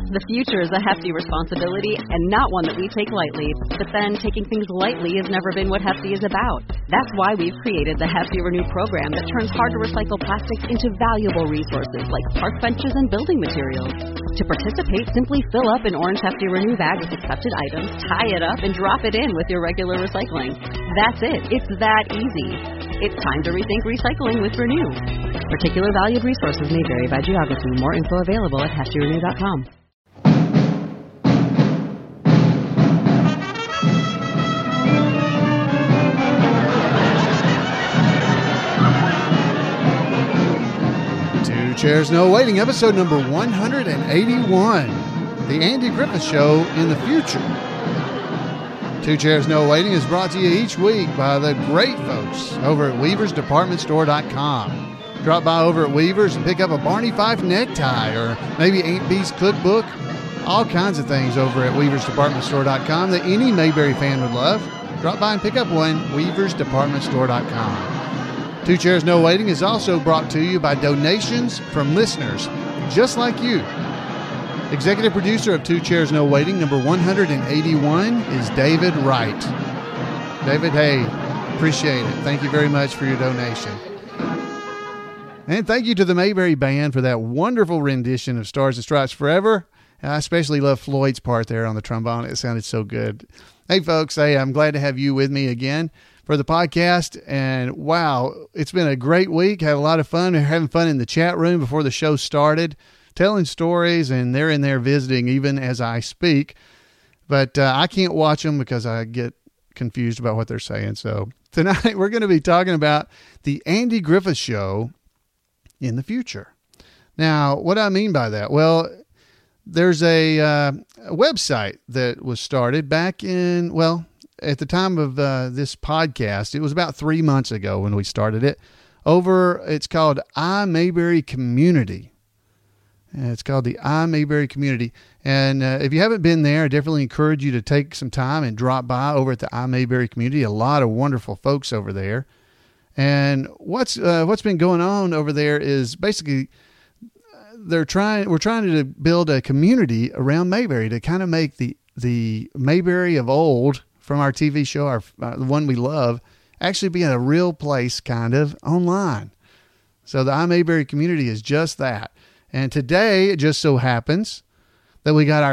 The future is a hefty responsibility and not one that we take lightly. But then taking things lightly has never been what Hefty is about. That's why we've created the Hefty Renew program that turns hard-to-recycle plastics into valuable resources like park benches and building materials. To participate, simply fill up an orange Hefty Renew bag with accepted items, tie it up, and drop it in with your regular recycling. That's it. It's that easy. It's time to rethink recycling with Renew. Particular valued resources may vary by geography. More info available at heftyrenew.com. Two Chairs No Waiting, episode number 181. The Andy Griffith Show in the future. Two Chairs No Waiting is brought to you each week by the great folks over at WeaversDepartmentStore.com. Drop by over at Weavers and pick up a Barney Fife necktie or maybe Aunt Bee's cookbook. All kinds of things over at WeaversDepartmentStore.com that any Mayberry fan would love. Drop by and pick up one, WeaversDepartmentStore.com. Two Chairs No Waiting is also brought to you by donations from listeners just like you. Executive producer of Two Chairs No Waiting, number 181, is David Wright. David, hey, appreciate it. Thank you very much for your donation. And thank you to the Mayberry Band for that wonderful rendition of Stars and Stripes Forever. I especially love Floyd's part there on the trombone. It sounded so good. Hey, folks, I'm glad to have you with me again for the podcast. And wow, it's been a great week. Had a lot of fun. We're having fun in the chat room before the show started, telling stories, and they're in there visiting even as I speak. But I can't watch them because I get confused about what they're saying. So tonight we're going to be talking about the Andy Griffith Show in the future. Now, what I mean by that? Well, there's a website that was started back in, well, at the time of this podcast. It was about 3 months ago when we started it. It's called iMayberry Community. It's called the iMayberry Community. And if you haven't been there, I definitely encourage you to take some time and drop by over at the iMayberry Community. A lot of wonderful folks over there. And what's been going on over there is basically we're trying to build a community around Mayberry to kind of make the Mayberry of old from our TV show, the one we love, actually be in a real place kind of online. So the iMayberry Community is just that. And today it just so happens that we got our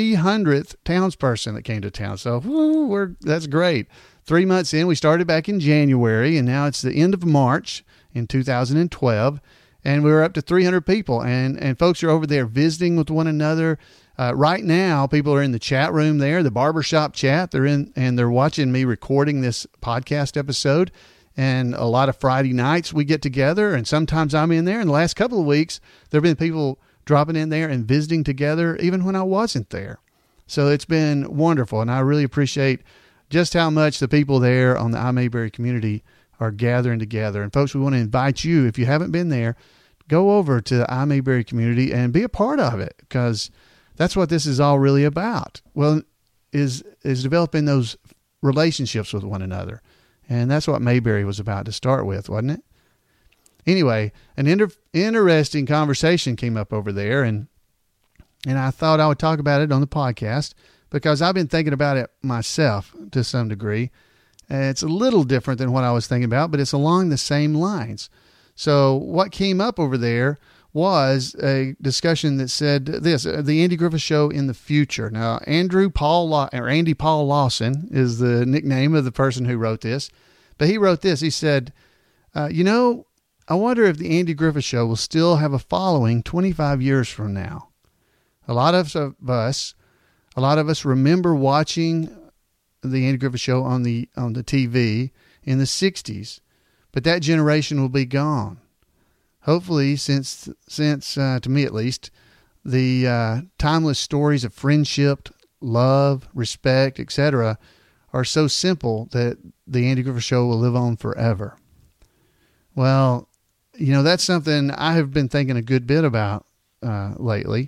300th townsperson that came to town. So that's great. 3 months in, we started back in January, and now it's the end of March in 2012, and we're up to 300 people, and folks are over there visiting with one another. Right now, people are in the chat room there, the barbershop chat. They're in, and they're watching me recording this podcast episode, and a lot of Friday nights we get together, and sometimes I'm in there. In the last couple of weeks, there have been people dropping in there and visiting together, even when I wasn't there. So it's been wonderful, and I really appreciate just how much the people there on the iMayberry Community are gathering together. And folks, we want to invite you, if you haven't been there, go over to the iMayberry Community and be a part of it, because that's what this is all really about. Well, is developing those relationships with one another. And that's what Mayberry was about to start with, wasn't it? Anyway, an interesting conversation came up over there, and I thought I would talk about it on the podcast, because I've been thinking about it myself to some degree. It's a little different than what I was thinking about, but it's along the same lines. So what came up over there was a discussion that said this, the Andy Griffith Show in the future. Now, Andy Paul Lawson is the nickname of the person who wrote this, but he wrote this. He said, I wonder if the Andy Griffith Show will still have a following 25 years from now. A lot of us remember watching the Andy Griffith Show on the TV in the 60s, but that generation will be gone. Hopefully, since to me at least, the timeless stories of friendship, love, respect, etc. are so simple that the Andy Griffith Show will live on forever. Well, that's something I have been thinking a good bit about lately.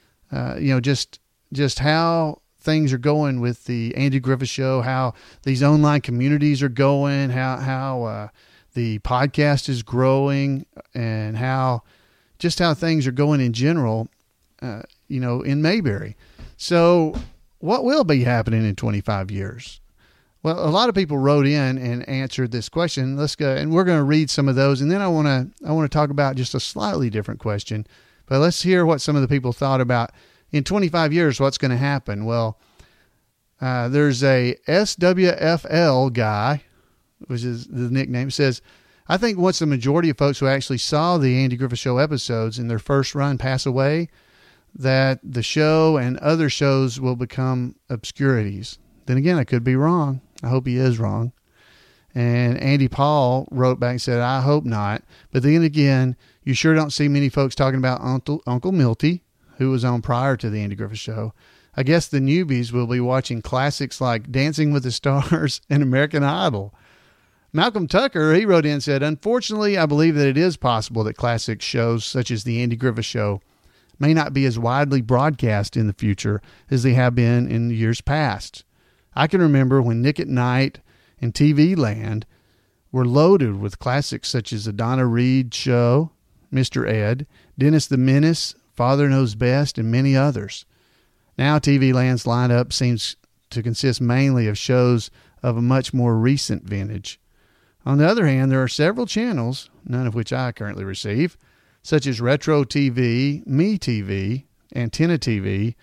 Just how things are going with the Andy Griffith Show, how these online communities are going, how the podcast is growing, and how things are going in general. in Mayberry. So what will be happening in 25 years? Well, a lot of people wrote in and answered this question. Let's go, and we're going to read some of those, and then I want to talk about just a slightly different question. But let's hear what some of the people thought about in 25 years. What's going to happen? Well, there's a SWFL guy, which is the nickname, says, I think once the majority of folks who actually saw the Andy Griffith Show episodes in their first run pass away, that the show and other shows will become obscurities. Then again, I could be wrong. I hope he is wrong. And Andy Paul wrote back and said, I hope not. But then again, you sure don't see many folks talking about Uncle Milty, who was on prior to the Andy Griffith Show. I guess the newbies will be watching classics like Dancing with the Stars and American Idol. Malcolm Tucker, he wrote in and said, unfortunately, I believe that it is possible that classic shows such as the Andy Griffith Show may not be as widely broadcast in the future as they have been in years past. I can remember when Nick at Night and TV Land were loaded with classics such as the Donna Reed Show, Mr. Ed, Dennis the Menace, Father Knows Best, and many others. Now TV Land's lineup seems to consist mainly of shows of a much more recent vintage. On the other hand, there are several channels, none of which I currently receive, such as Retro TV, Me TV, Antenna TV,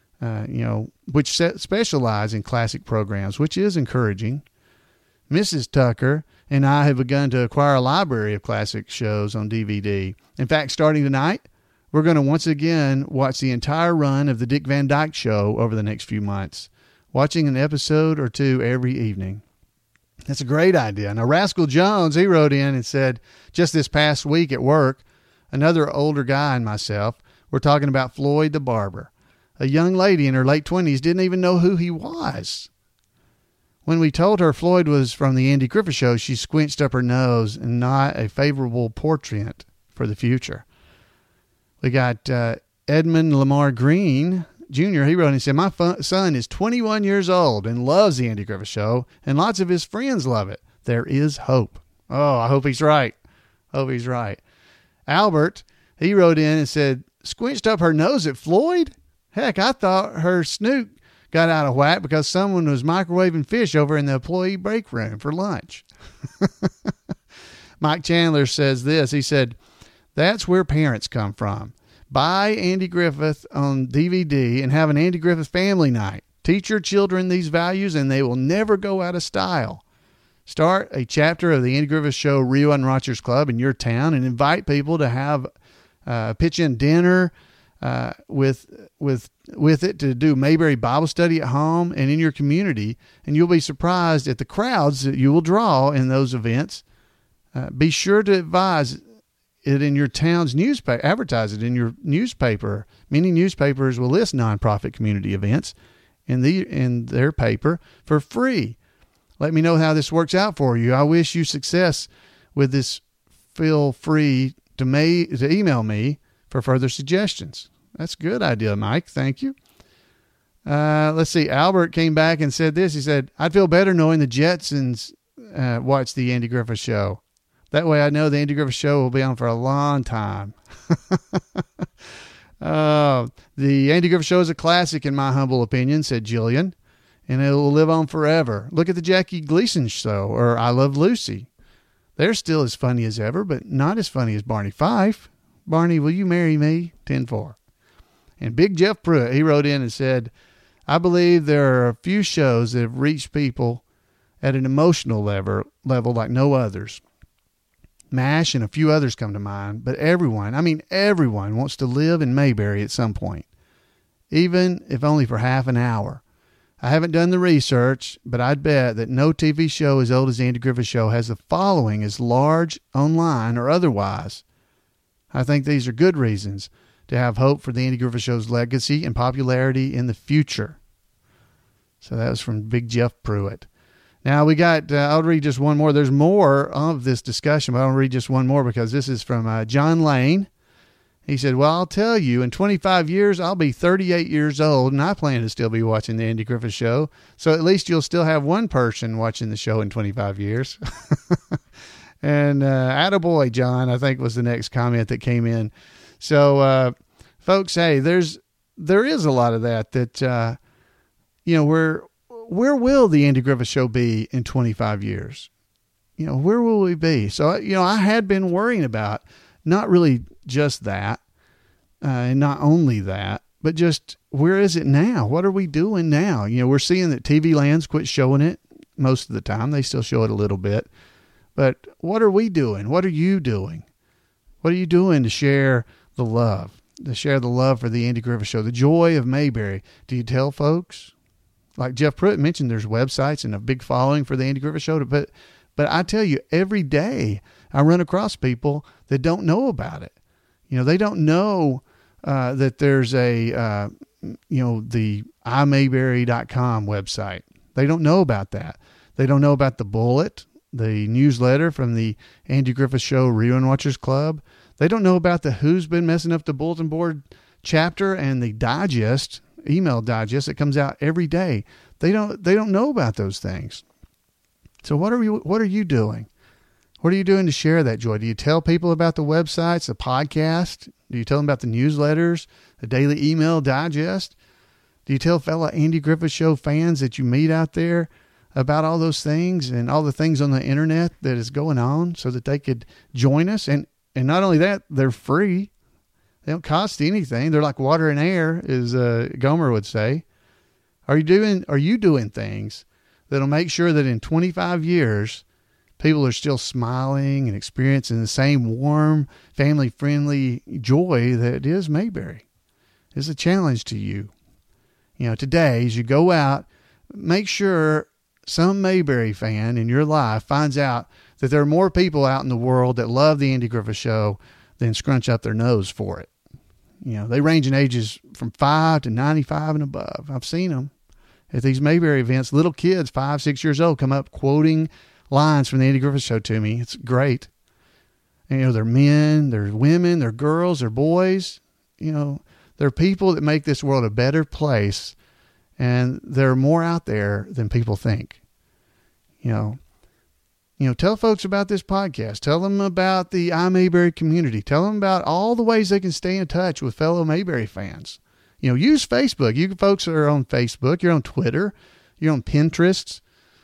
which specialize in classic programs, which is encouraging. Mrs. Tucker and I have begun to acquire a library of classic shows on DVD. In fact, starting tonight, we're going to once again watch the entire run of the Dick Van Dyke Show over the next few months, watching an episode or two every evening. That's a great idea. Now, Rascal Jones, he wrote in and said, just this past week at work, another older guy and myself were talking about Floyd the Barber. A young lady in her late 20s didn't even know who he was. When we told her Floyd was from the Andy Griffith Show, she squinched up her nose and not a favorable portent for the future. We got Edmund Lamar Green Jr. He wrote and said, my son is 21 years old and loves the Andy Griffith Show, and lots of his friends love it. There is hope. Oh, I hope he's right. Hope he's right. Albert, he wrote in and said, squinched up her nose at Floyd? Heck, I thought her snoot got out of whack because someone was microwaving fish over in the employee break room for lunch. Mike Chandler says this. He said, that's where parents come from. Buy Andy Griffith on DVD and have an Andy Griffith family night. Teach your children these values and they will never go out of style. Start a chapter of the Andy Griffith Show Rio and Rochers Club in your town and invite people to have pitch-in dinner with it, to do Mayberry Bible study at home and in your community, and you'll be surprised at the crowds that you will draw in those events. Be sure to advise it in your town's newspaper, advertise it in your newspaper. Many newspapers will list nonprofit community events in their paper for free. Let me know how this works out for you. I wish you success with this. Feel free to email me for further suggestions. That's a good idea, Mike. Thank you. Let's see. Albert came back and said this. He said, I'd feel better knowing the Jetsons watch the Andy Griffith Show. That way I know the Andy Griffith Show will be on for a long time. The Andy Griffith Show is a classic in my humble opinion, said Jillian, and it will live on forever. Look at the Jackie Gleason Show or I Love Lucy. They're still as funny as ever, but not as funny as Barney Fife. Barney, will you marry me? 10-4. And Big Jeff Pruitt, he wrote in and said, I believe there are a few shows that have reached people at an emotional level like no others. MASH and a few others come to mind, but everyone wants to live in Mayberry at some point, even if only for half an hour. I haven't done the research, but I'd bet that no TV show as old as the Andy Griffith Show has a following as large online or otherwise. I think these are good reasons to have hope for the Andy Griffith Show's legacy and popularity in the future. So that was from Big Jeff Pruitt. Now we got, I'll read just one more. There's more of this discussion, but I'll read just one more because this is from John Lane. He said, well, I'll tell you, in 25 years, I'll be 38 years old, and I plan to still be watching the Andy Griffith Show. So at least you'll still have one person watching the show in 25 years. And attaboy, John, I think was the next comment that came in. So, folks, hey, there's there is a lot of that, where will the Andy Griffith Show be in 25 years? Where will we be? So, I had been worrying about not really just that, and not only that, but just where is it now? What are we doing now? We're seeing that TV Land's quit showing it most of the time. They still show it a little bit. But what are we doing? What are you doing? What are you doing to share the love? To share the love for the Andy Griffith Show, the joy of Mayberry. Do you tell folks? Like Jeff Pruitt mentioned, there's websites and a big following for the Andy Griffith Show. But I tell you, every day I run across people that don't know about it. They don't know that there's the imayberry.com website. They don't know about that. They don't know about the Bullet, the newsletter from the Andy Griffith Show Rerun Watchers Club. They don't know about the Who's Been Messing Up the Bulletin Board chapter and the digest, email digest that comes out every day. They don't know about those things. So what are you doing? What are you doing to share that joy? Do you tell people about the websites, the podcast? Do you tell them about the newsletters, the daily email digest? Do you tell fellow Andy Griffith Show fans that you meet out there about all those things and all the things on the internet that is going on so that they could join us? And not only that, they're free. They don't cost anything. They're like water and air, as Gomer would say. Are you doing things that'll make sure that in 25 years, people are still smiling and experiencing the same warm, family-friendly joy that is Mayberry? It's a challenge to you. Today, as you go out, make sure some Mayberry fan in your life finds out that there are more people out in the world that love the Andy Griffith Show than scrunch up their nose for it. They range in ages from 5 to 95 and above. I've seen them at these Mayberry events. Little kids, 5, 6 years old, come up quoting lines from the Andy Griffith Show to me. It's great. And, they're men, they're women, they're girls, they're boys. They're people that make this world a better place. And there are more out there than people think. Tell folks about this podcast. Tell them about the iMayberry community. Tell them about all the ways they can stay in touch with fellow Mayberry fans. Use Facebook. You folks are on Facebook. You're on Twitter. You're on Pinterest.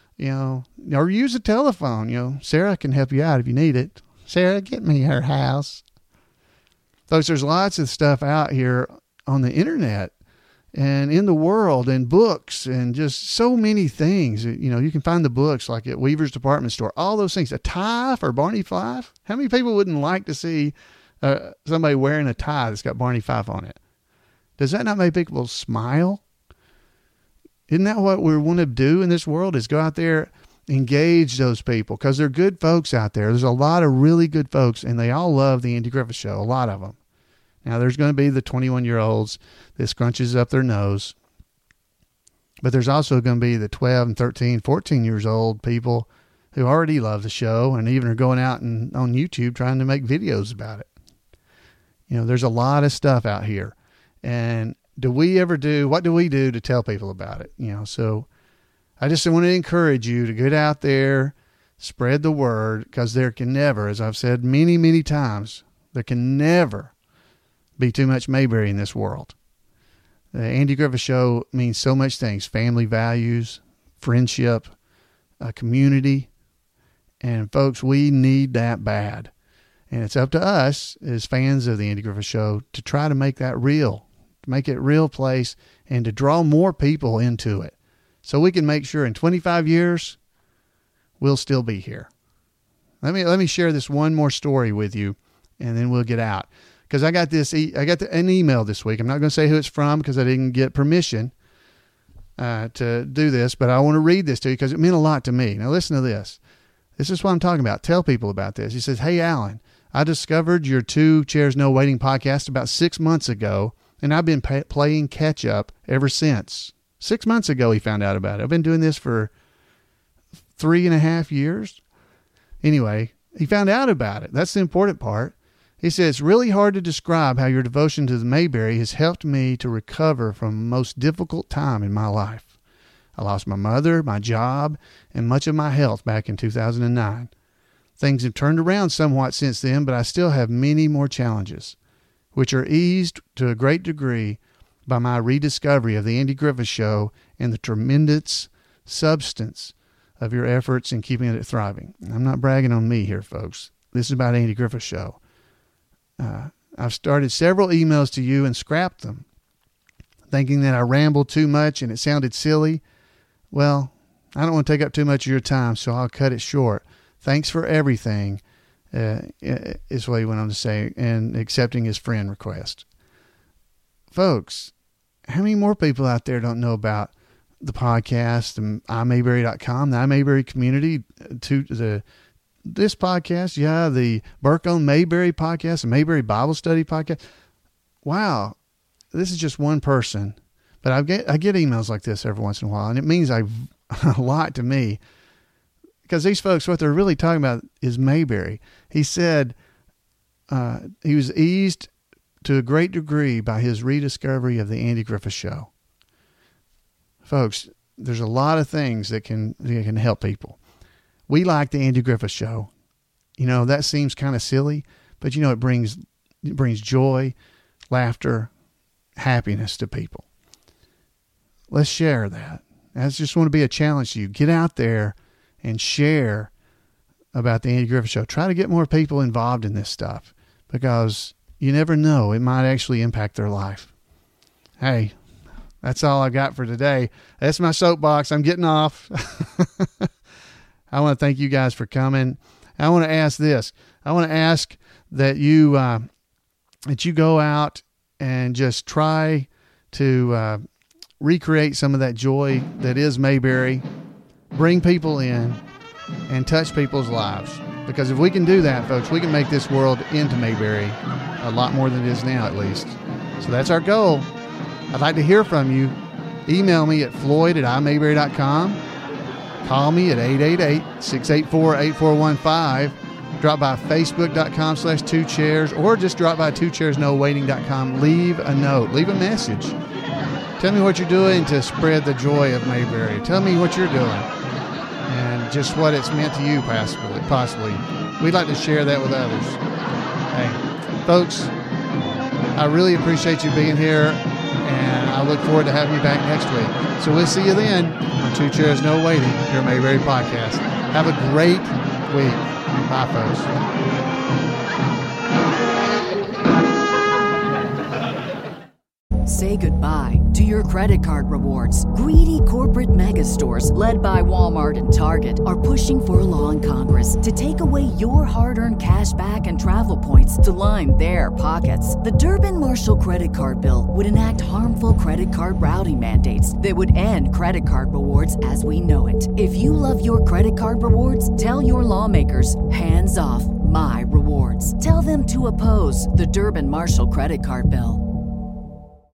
Or use a telephone. Sarah can help you out if you need it. Sarah, get me her house. Folks, there's lots of stuff out here on the internet and in the world and books and just so many things. You can find the books like at Weaver's Department Store, all those things. A tie for Barney Fife. How many people wouldn't like to see somebody wearing a tie that's got Barney Fife on it? Does that not make people smile? Isn't that what we want to do in this world, is go out there, engage those people, because they're good folks out there. There's a lot of really good folks, and they all love the Andy Griffith Show, a lot of them. Now, there's going to be the 21-year-olds that scrunches up their nose, but there's also going to be the 12 and 13, 14 years old people who already love the show and even are going out and on YouTube trying to make videos about it. There's a lot of stuff out here. And what do we do to tell people about it? So I just want to encourage you to get out there, spread the word, because there can never, as I've said many, many times, there can never be too much Mayberry in this world. The Andy Griffith Show means so much things: family values, friendship, community. And folks, we need that bad. And it's up to us as fans of the Andy Griffith Show to try to make that real, to make it a real place and to draw more people into it. So we can make sure in 25 years, we'll still be here. Let me share this one more story with you, and then we'll get out. Because I got an email this week. I'm not going to say who it's from because I didn't get permission to do this, but I want to read this to you because it meant a lot to me. Now listen to this. This is what I'm talking about. Tell people about this. He says, "Hey, Alan, I discovered your 2 Chairs No Waiting podcast about 6 months ago, and I've been playing catch up ever since." 6 months ago, he found out about it. I've been doing this for 3.5 years. Anyway, he found out about it. That's the important part. He says, "It's really hard to describe how your devotion to the Mayberry has helped me to recover from the most difficult time in my life. I lost my mother, my job, and much of my health back in 2009. Things have turned around somewhat since then, but I still have many more challenges, which are eased to a great degree by my rediscovery of the Andy Griffith Show and the tremendous substance of your efforts in keeping it thriving. I'm not bragging on me here, folks. This is about Andy Griffith Show. I've started several emails to you and scrapped them, thinking that I rambled too much and it sounded silly. Well, I don't want to take up too much of your time, so I'll cut it short. Thanks for everything, is what he went on to say, and accepting his friend request. Folks, how many more people out there don't know about the podcast, and imayberry.com, the iMayberry community, this podcast, the Burke on Mayberry podcast, the Mayberry Bible Study podcast. Wow, this is just one person, but I get emails like this every once in a while, and it means a lot to me, because these folks, what they're really talking about is Mayberry. He said he was eased to a great degree by his rediscovery of the Andy Griffith Show. Folks, there's a lot of things that can help people. We like the Andy Griffith Show. You know, that seems kind of silly, but you know, it brings joy, laughter, happiness to people. Let's share that. I just want to be a challenge to you. Get out there and share about the Andy Griffith Show. Try to get more people involved in this stuff, because you never know, it might actually impact their life. Hey, that's all I got for today. That's my soapbox. I'm getting off. I want to thank you guys for coming. I want to ask this. I want to ask that you go out and just try to recreate some of that joy that is Mayberry. Bring people in and touch people's lives. Because if we can do that, folks, we can make this world into Mayberry a lot more than it is now, at least. So that's our goal. I'd like to hear from you. Email me at floyd@imayberry.com. Call me at 888-684-8415. Drop by facebook.com/2chairs, or just drop by twocairsnowaiting.com. Leave a note. Leave a message. Tell me what you're doing to spread the joy of Mayberry. Tell me what you're doing and just what it's meant to you, possibly. We'd like to share that with others. Hey, folks, I really appreciate you being here, and I look forward to having you back next week. So we'll see you then on Two Chairs No Waiting, your Mayberry podcast. Have a great week. Bye, folks. Say goodbye to your credit card rewards. Greedy corporate mega stores, led by Walmart and Target, are pushing for a law in Congress to take away your hard-earned cash back and travel points to line their pockets. The Durbin-Marshall credit card bill would enact harmful credit card routing mandates that would end credit card rewards as we know it. If you love your credit card rewards, tell your lawmakers, hands off my rewards. Tell them to oppose the Durbin-Marshall credit card bill.